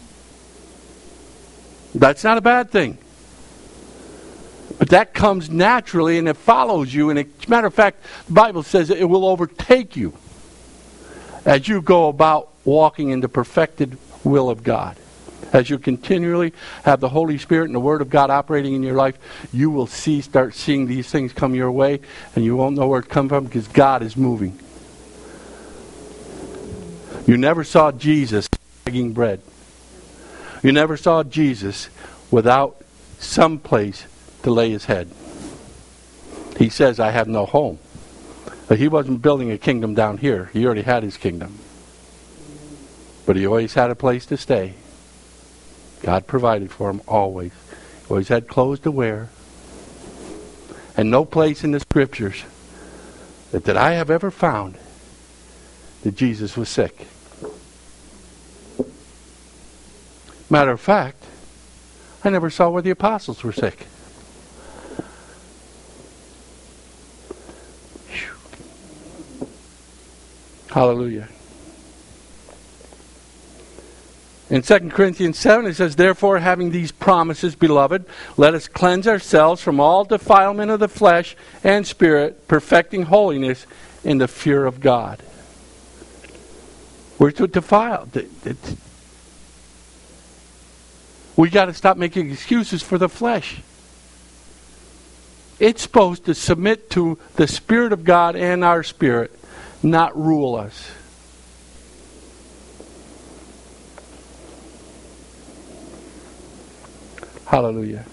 That's not a bad thing. But that comes naturally and it follows you. And as a matter of fact, the Bible says it will overtake you as you go about walking in the perfected will of God. As you continually have the Holy Spirit and the Word of God operating in your life, you will start seeing these things come your way, and you won't know where it comes from because God is moving. You never saw Jesus begging bread. You never saw Jesus without some place to lay His head. He says, I have no home. But He wasn't building a kingdom down here. He already had His kingdom. But He always had a place to stay. God provided for Him always. He always had clothes to wear. And no place in the Scriptures that I have ever found that Jesus was sick. Matter of fact, I never saw where the apostles were sick. Whew. Hallelujah. In 2 Corinthians 7 it says, therefore having these promises, beloved, let us cleanse ourselves from all defilement of the flesh and spirit, perfecting holiness in the fear of God. We're to defile. We got to stop making excuses for the flesh. It's supposed to submit to the Spirit of God and our spirit, not rule us. Hallelujah.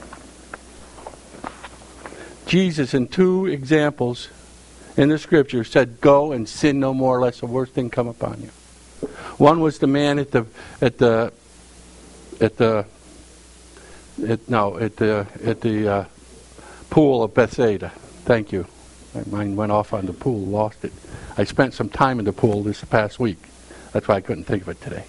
Jesus, in 2 examples in the Scripture, said, "Go and sin no more, lest the worst thing come upon you." One was the man at the pool of Bethsaida. Thank you. My mind went off on the pool, lost it. I spent some time in the pool this past week. That's why I couldn't think of it today.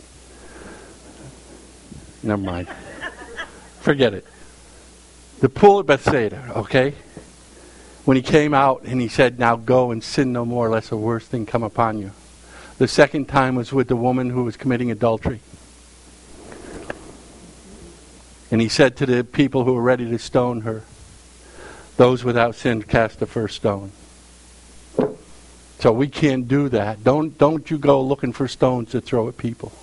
Never mind. Forget it. The pool of Bethsaida, okay? When he came out and he said, "Now go and sin no more, lest the worst thing come upon you." The second time was with the woman who was committing adultery. And he said to the people who were ready to stone her, "Those without sin cast the first stone." So we can't do that. Don't you go looking for stones to throw at people.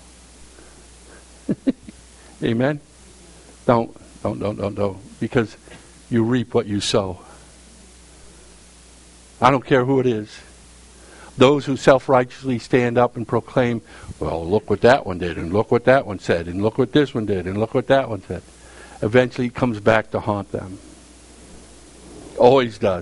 Amen? Don't. Because you reap what you sow. I don't care who it is. Those who self-righteously stand up and proclaim, "Well, look what that one did, and look what that one said, and look what this one did, and look what that one said," eventually it comes back to haunt them. Always does.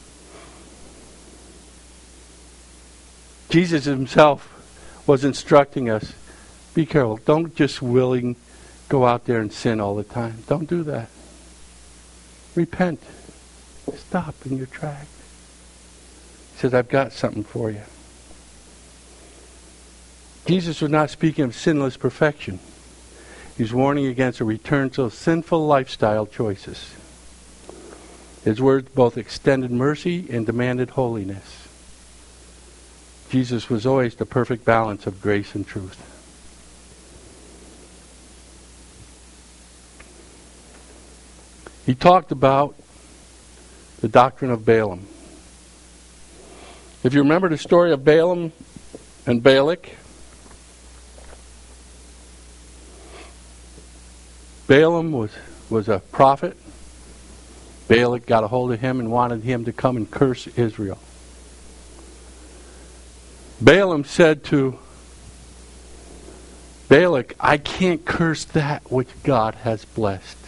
Jesus himself was instructing us, be careful. Don't just go out there and sin all the time. Don't do that. Repent. Stop in your tracks. He says, "I've got something for you." Jesus was not speaking of sinless perfection. He's warning against a return to sinful lifestyle choices. His words both extended mercy and demanded holiness. Jesus was always the perfect balance of grace and truth. He talked about the doctrine of Balaam. If you remember the story of Balaam and Balak, Balaam was a prophet. Balak got a hold of him and wanted him to come and curse Israel. Balaam said to Balak, "I can't curse that which God has blessed."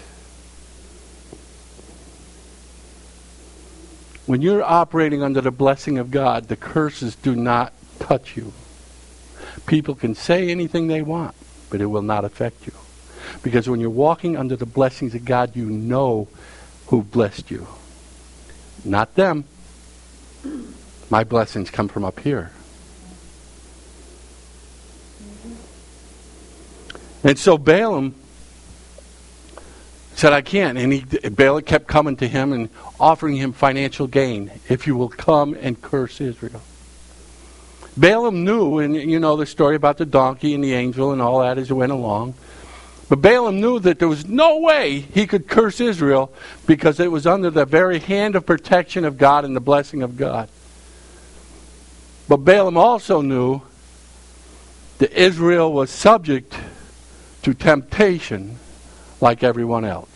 When you're operating under the blessing of God, the curses do not touch you. People can say anything they want, but it will not affect you. Because when you're walking under the blessings of God, you know who blessed you. Not them. My blessings come from up here. And so Balaam said, "I can't." And Balak kept coming to him and offering him financial gain. "If you will come and curse Israel." Balaam knew, and you know the story about the donkey and the angel and all that as it went along. But Balaam knew that there was no way he could curse Israel because it was under the very hand of protection of God and the blessing of God. But Balaam also knew that Israel was subject to temptation like everyone else.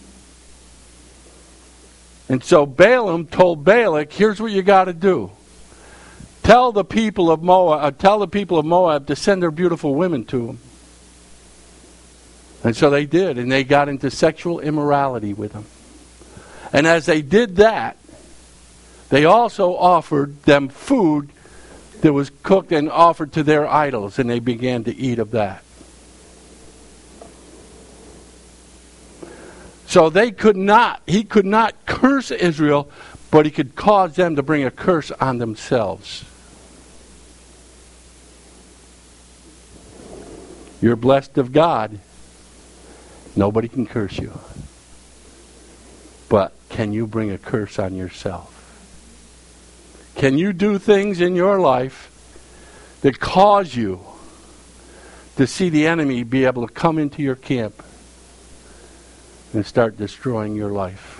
And so Balaam told Balak, "Here's what you got to do. Tell the people of Moab to send their beautiful women to them." And so they did, and they got into sexual immorality with them. And as they did that, they also offered them food that was cooked and offered to their idols, and they began to eat of that. So he could not curse Israel, but he could cause them to bring a curse on themselves. You're blessed of God. Nobody can curse you. But can you bring a curse on yourself? Can you do things in your life that cause you to see the enemy be able to come into your camp and start destroying your life?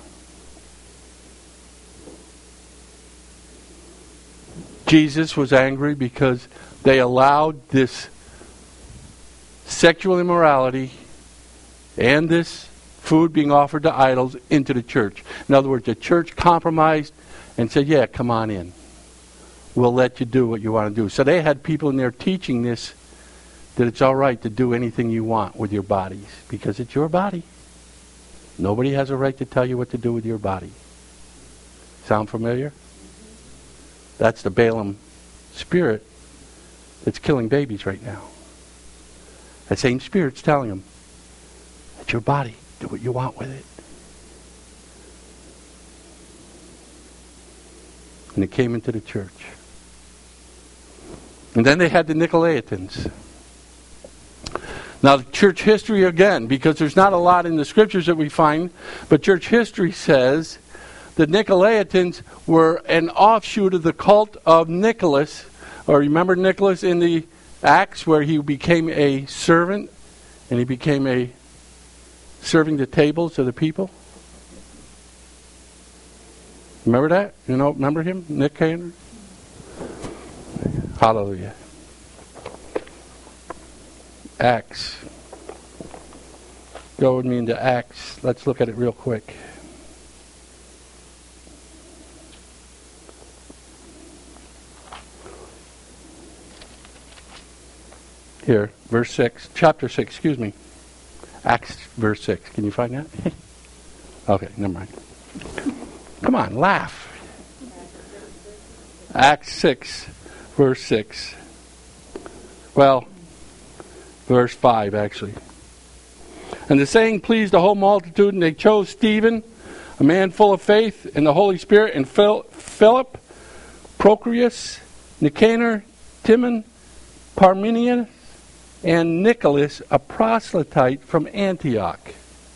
Jesus was angry because they allowed this sexual immorality and this food being offered to idols into the church. In other words, the church compromised and said, yeah, come on in. We'll let you do what you want to do. So they had people in there teaching this, that it's all right to do anything you want with your bodies because it's your body. Nobody has a right to tell you what to do with your body. Sound familiar? That's the Balaam spirit that's killing babies right now. That same spirit's telling them, it's your body. Do what you want with it. And it came into the church. And then they had the Nicolaitans. Now, church history again, because there's not a lot in the scriptures that we find, but church history says the Nicolaitans were an offshoot of the cult of Nicholas. Or remember Nicholas in the Acts where he became a servant and he became a serving the tables of the people? Remember that? You know, remember him? Nick Cantor? Hallelujah. Acts. Go with me into Acts. Let's look at it real quick. Here, verse 6. Chapter 6, excuse me. Acts, verse 6. Can you find that? Okay, never mind. Come on, laugh. Acts 6, verse 6. Well, verse 5, actually. And the saying pleased the whole multitude, and they chose Stephen, a man full of faith in the Holy Spirit, and Philip, Prochorus, Nicanor, Timon, Parmenius, and Nicholas, a proselyte from Antioch.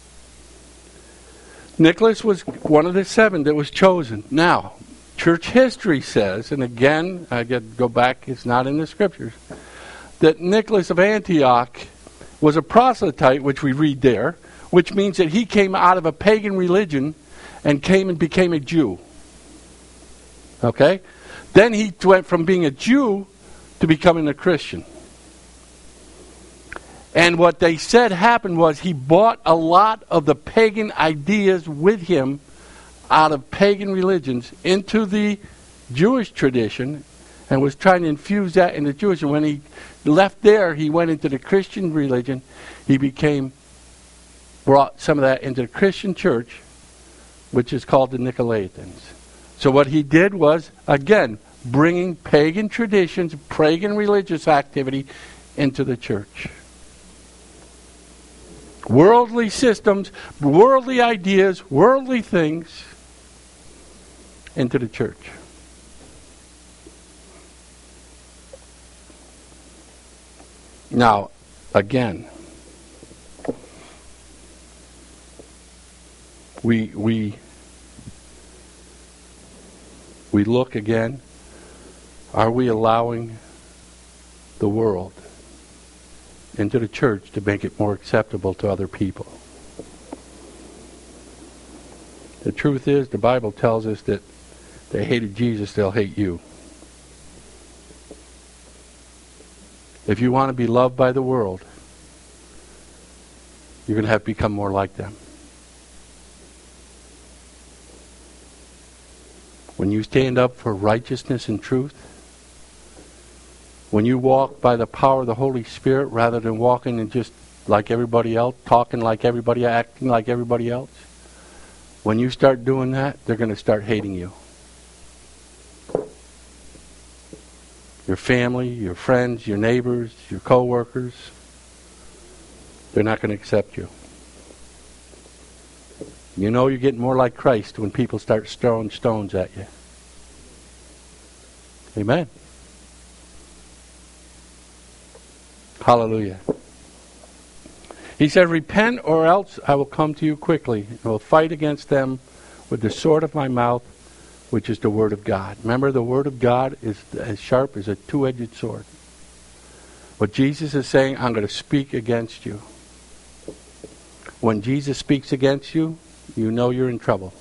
Nicholas was one of the 7 that was chosen. Now, church history says, and again, I get to go back, it's not in the scriptures, that Nicholas of Antioch was a proselyte, which we read there, which means that he came out of a pagan religion and came and became a Jew. Okay? Then he went from being a Jew to becoming a Christian. And what they said happened was he brought a lot of the pagan ideas with him out of pagan religions into the Jewish tradition and was trying to infuse that into Jewish. And when he left there, he went into the Christian religion. He brought some of that into the Christian church, which is called the Nicolaitans. So what he did was, again, bringing pagan traditions, pagan religious activity into the church. Worldly systems, worldly ideas, worldly things into the church. Now, again, we look again, are we allowing the world into the church to make it more acceptable to other people? The truth is, the Bible tells us that they hated Jesus, they'll hate you. If you want to be loved by the world, you're going to have to become more like them. When you stand up for righteousness and truth, when you walk by the power of the Holy Spirit rather than walking and just like everybody else, talking like everybody, acting like everybody else, when you start doing that, they're going to start hating you. Your family, your friends, your neighbors, your co-workers, they're not going to accept you. You know you're getting more like Christ when people start throwing stones at you. Amen. Hallelujah. He said, repent or else I will come to you quickly and will fight against them with the sword of my mouth, which is the word of God. Remember, the word of God is as sharp as a two-edged sword. What Jesus is saying, I'm going to speak against you. When Jesus speaks against you, you know you're in trouble.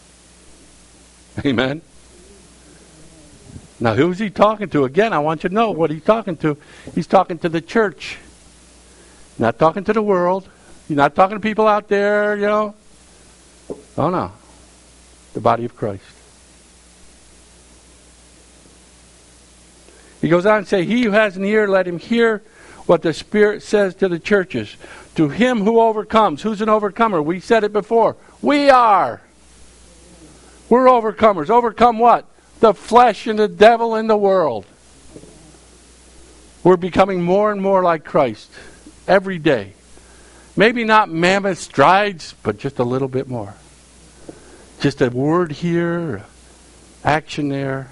Amen? Now, who's he talking to? Again, I want you to know what he's talking to. He's talking to the church. Not talking to the world. He's not talking to people out there, you know. Oh, no. The body of Christ. He goes on to say, he who has an ear, let him hear what the Spirit says to the churches. To him who overcomes. Who's an overcomer? We said it before. We are. We're overcomers. Overcome what? The flesh and the devil and the world. We're becoming more and more like Christ every day. Maybe not mammoth strides, but just a little bit more. Just a word here, action there.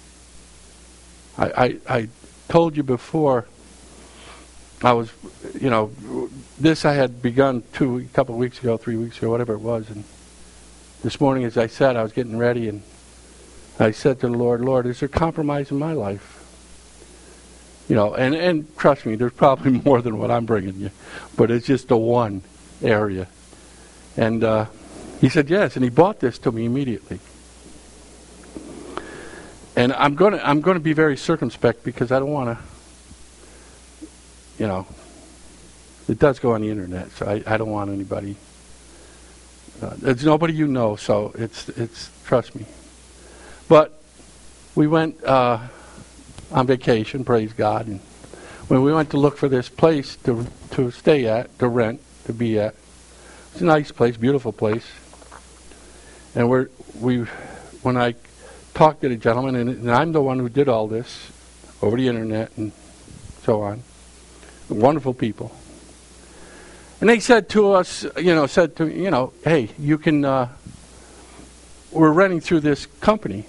I told you before, I was, this I had begun a couple of weeks ago, 3 weeks ago, whatever it was. And this morning, as I said, I was getting ready, and I said to the Lord, Lord, is there compromise in my life? And trust me, there's probably more than what I'm bringing you, but it's just the one area. And he said yes, and he bought this to me immediately. And I'm going to be very circumspect because I don't want to, it does go on the internet, so I don't want anybody. There's nobody so it's trust me. But we went on vacation, praise God, and when we went to look for this place to stay at, to rent, to be at, it's a nice place, beautiful place. And when I talked to the gentleman, and I'm the one who did all this over the internet and so on. Wonderful people. And they said to us, hey, you can, we're renting through this company.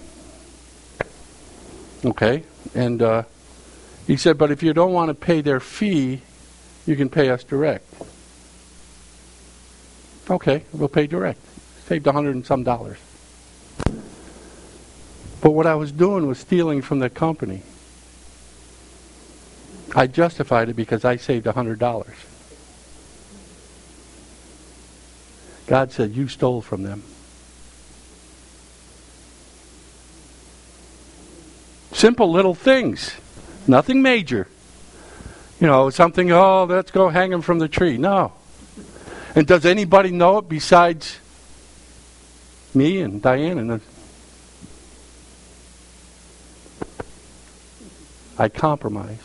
Okay. And he said, but if you don't want to pay their fee, you can pay us direct. Okay, we'll pay direct. Saved $100 and some. But what I was doing was stealing from the company. I justified it because I saved $100. God said, you stole from them. Simple little things. Nothing major. Something, let's go hang him from the tree. No. And does anybody know it besides me and Diane? And I compromised.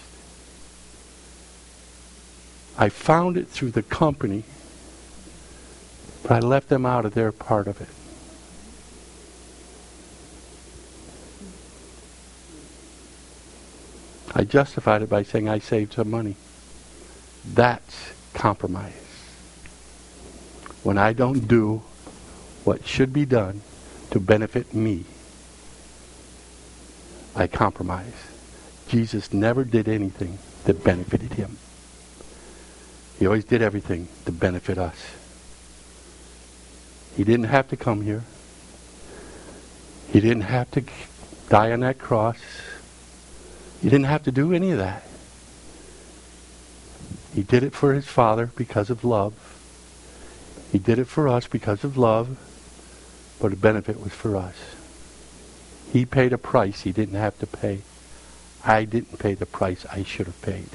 I found it through the company, but I left them out of their part of it. I justified it by saying I saved some money. That's compromise. When I don't do what should be done to benefit me, I compromise. Jesus never did anything that benefited him. He always did everything to benefit us. He didn't have to come here. He didn't have to die on that cross. He didn't have to do any of that. He did it for his Father because of love. He did it for us because of love, but the benefit was for us. He paid a price he didn't have to pay. I didn't pay the price I should have paid.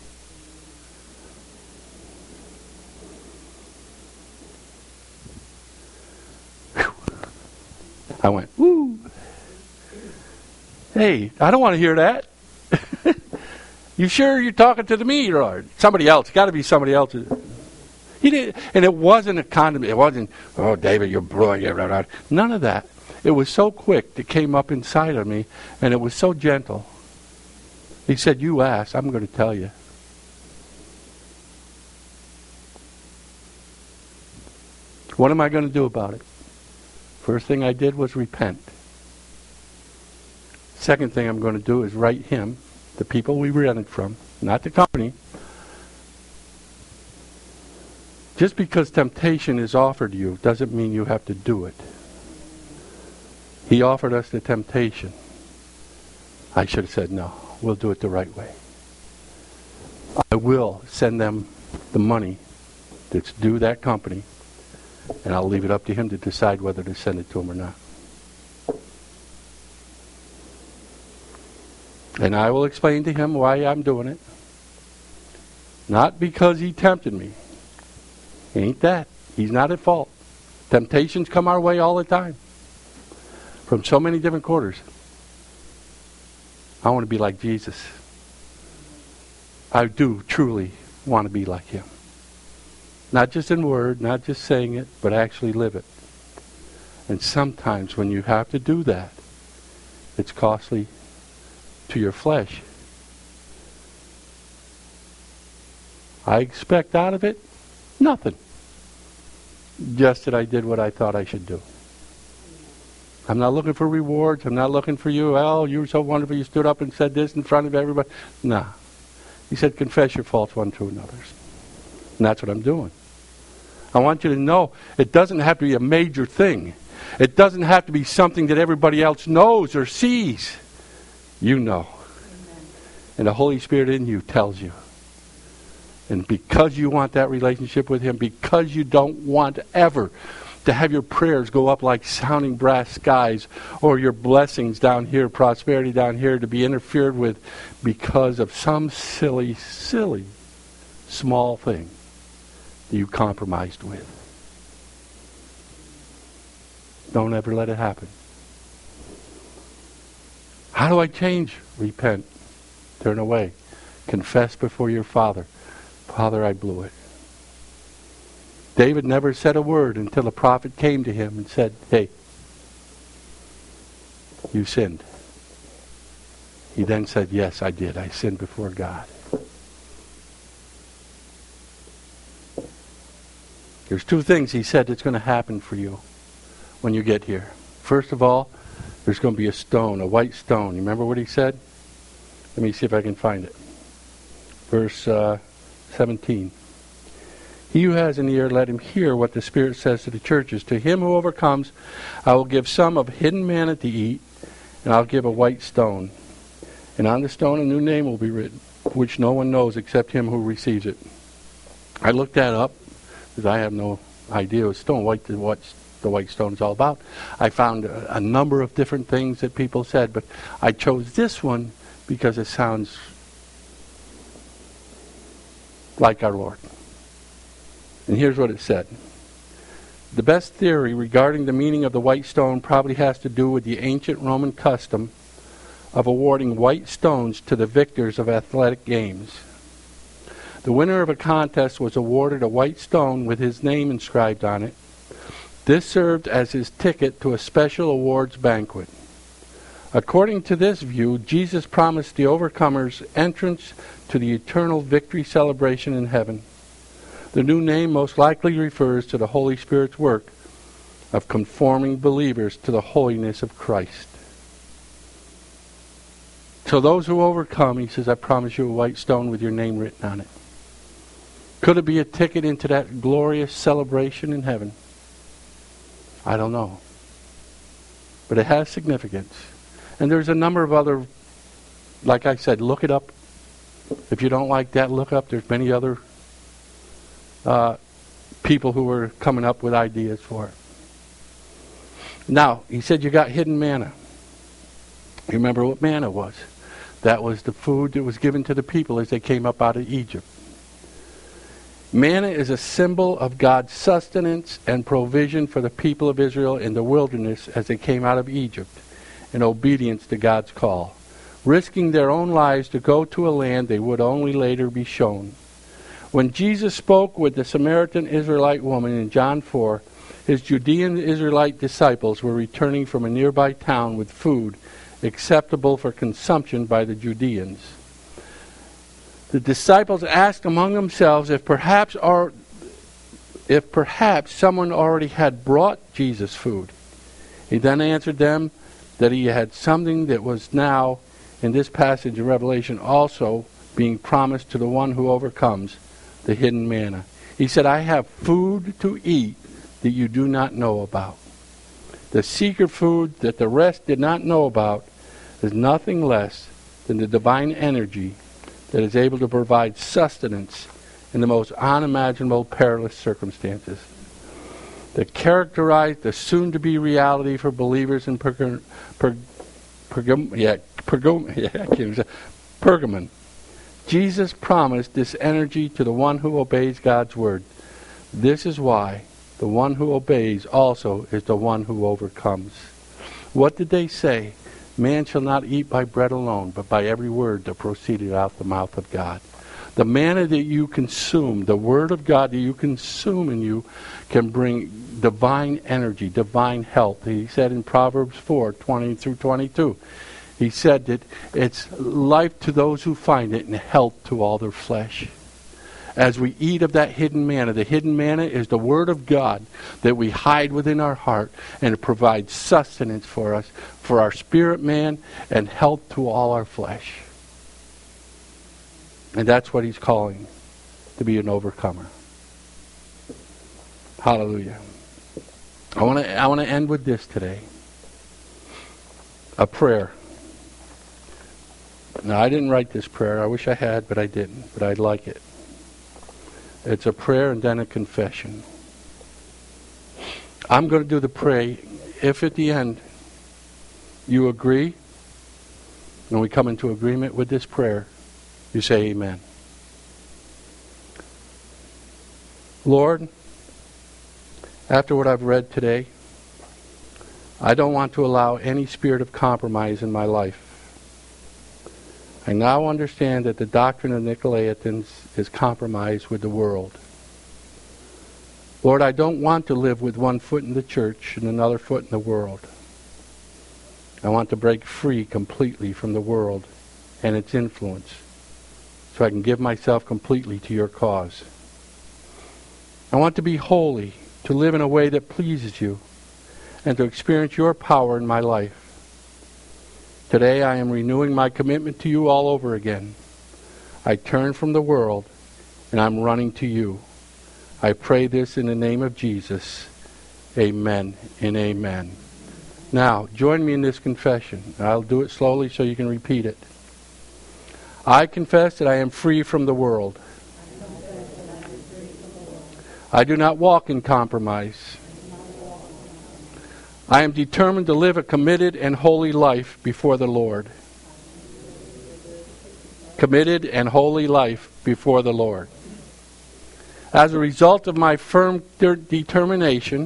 Whew. I went, woo. Hey, I don't want to hear that. You sure you're talking to me, Lord? Somebody else. Got to be somebody else. He didn't, and it wasn't a condom. It wasn't, oh, David, you're brilliant. None of that. It was so quick. It came up inside of me, and it was so gentle. He said, you asked. I'm going to tell you. What am I going to do about it? First thing I did was repent. Second thing I'm going to do is write him, the people we rented from, not the company. Just because temptation is offered you doesn't mean you have to do it. He offered us the temptation. I should have said, no, we'll do it the right way. I will send them the money that's due that company, and I'll leave it up to him to decide whether to send it to him or not. And I will explain to him why I'm doing it. Not because he tempted me. Ain't that. He's not at fault. Temptations come our way all the time. From so many different quarters. I want to be like Jesus. I do truly want to be like him. Not just in word, not just saying it, but actually live it. And sometimes when you have to do that, it's costly to your flesh. I expect out of it nothing. Just that I did what I thought I should do. I'm not looking for rewards. I'm not looking for you. Oh, you were so wonderful. You stood up and said this in front of everybody. No. He said, confess your faults one to another. And that's what I'm doing. I want you to know it doesn't have to be a major thing. It doesn't have to be something that everybody else knows or sees. You know. Amen. And the Holy Spirit in you tells you. And because you want that relationship with him, because you don't want ever to have your prayers go up like sounding brass skies, or your blessings down here, prosperity down here, to be interfered with because of some silly, small thing that you compromised with. Don't ever let it happen. How do I change? Repent. Turn away. Confess before your Father. Father, I blew it. David never said a word until a prophet came to him and said, hey, you sinned. He then said, yes, I did. I sinned before God. There's two things he said that's going to happen for you when you get here. First of all, there's going to be a stone, a white stone. You remember what he said? Let me see if I can find it. Verse 17. He who has an ear, let him hear what the Spirit says to the churches. To him who overcomes, I will give some of hidden manna to eat, and I'll give a white stone. And on the stone a new name will be written, which no one knows except him who receives it. I looked that up, because I have no idea what the white stone is all about. I found a number of different things that people said, but I chose this one because it sounds like our Lord. And here's what it said. The best theory regarding the meaning of the white stone probably has to do with the ancient Roman custom of awarding white stones to the victors of athletic games. The winner of a contest was awarded a white stone with his name inscribed on it. This served as his ticket to a special awards banquet. According to this view, Jesus promised the overcomers entrance to the eternal victory celebration in heaven. The new name most likely refers to the Holy Spirit's work of conforming believers to the holiness of Christ. So those who overcome, he says, I promise you a white stone with your name written on it. Could it be a ticket into that glorious celebration in heaven? I don't know. But it has significance. And there's a number of other, like I said, look it up. If you don't like that, look up. There's many other people who were coming up with ideas for it. Now, he said you got hidden manna. You remember what manna was? That was the food that was given to the people as they came up out of Egypt. Manna is a symbol of God's sustenance and provision for the people of Israel in the wilderness as they came out of Egypt in obedience to God's call, risking their own lives to go to a land they would only later be shown. When Jesus spoke with the Samaritan Israelite woman in John 4, his Judean Israelite disciples were returning from a nearby town with food acceptable for consumption by the Judeans. The disciples asked among themselves if perhaps someone already had brought Jesus food. He then answered them that he had something that was now, in this passage in Revelation, also being promised to the one who overcomes, the hidden manna. He said, I have food to eat that you do not know about. The secret food that the rest did not know about is nothing less than the divine energy that is able to provide sustenance in the most unimaginable perilous circumstances. That characterize the soon-to-be reality for believers in Pergamon. Jesus promised this energy to the one who obeys God's word. This is why the one who obeys also is the one who overcomes. What did they say? Man shall not eat by bread alone, but by every word that proceeded out the mouth of God. The manna that you consume, the Word of God that you consume in you, can bring divine energy, divine health. He said in Proverbs 4:20 through 22, he said that it's life to those who find it and health to all their flesh. As we eat of that hidden manna, the hidden manna is the Word of God that we hide within our heart, and it provides sustenance for us, for our spirit man, and health to all our flesh. And that's what he's calling, to be an overcomer. Hallelujah. I want to end with this today. A prayer. Now, I didn't write this prayer. I wish I had, but I didn't. But I'd like it. It's a prayer and then a confession. I'm going to do the prayer. If at the end you agree, and we come into agreement with this prayer, you say amen. Lord, after what I've read today, I don't want to allow any spirit of compromise in my life. I now understand that the doctrine of Nicolaitans is compromise with the world. Lord, I don't want to live with one foot in the church and another foot in the world. I want to break free completely from the world and its influence, so I can give myself completely to your cause. I want to be holy, to live in a way that pleases you, and to experience your power in my life. Today I am renewing my commitment to you all over again. I turn from the world, and I'm running to you. I pray this in the name of Jesus. Amen and amen. Now, join me in this confession. I'll do it slowly so you can repeat it. I confess that I am free from the world. I do not walk in compromise. I am determined to live a committed and holy life before the Lord. Committed and holy life before the Lord. As a result of my firm determination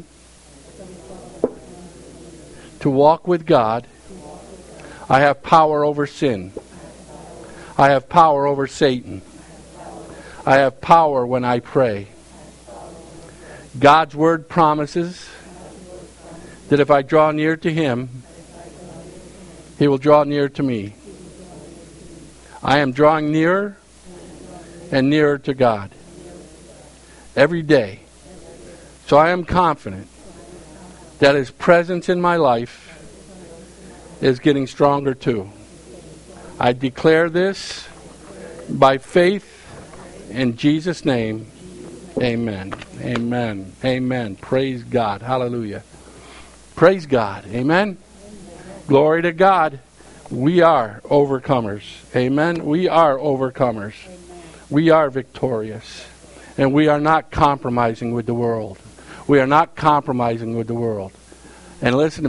to walk with God, I have power over sin. I have power over Satan. I have power when I pray. God's Word promises that if I draw near to Him, He will draw near to me. I am drawing nearer and nearer to God every day. So I am confident that His presence in my life is getting stronger too. I declare this by faith in Jesus' name. Amen. Amen. Amen. Praise God. Hallelujah. Praise God. Amen. Glory to God. We are overcomers. Amen. We are overcomers. We are victorious. And we are not compromising with the world. We are not compromising with the world. And listen to me.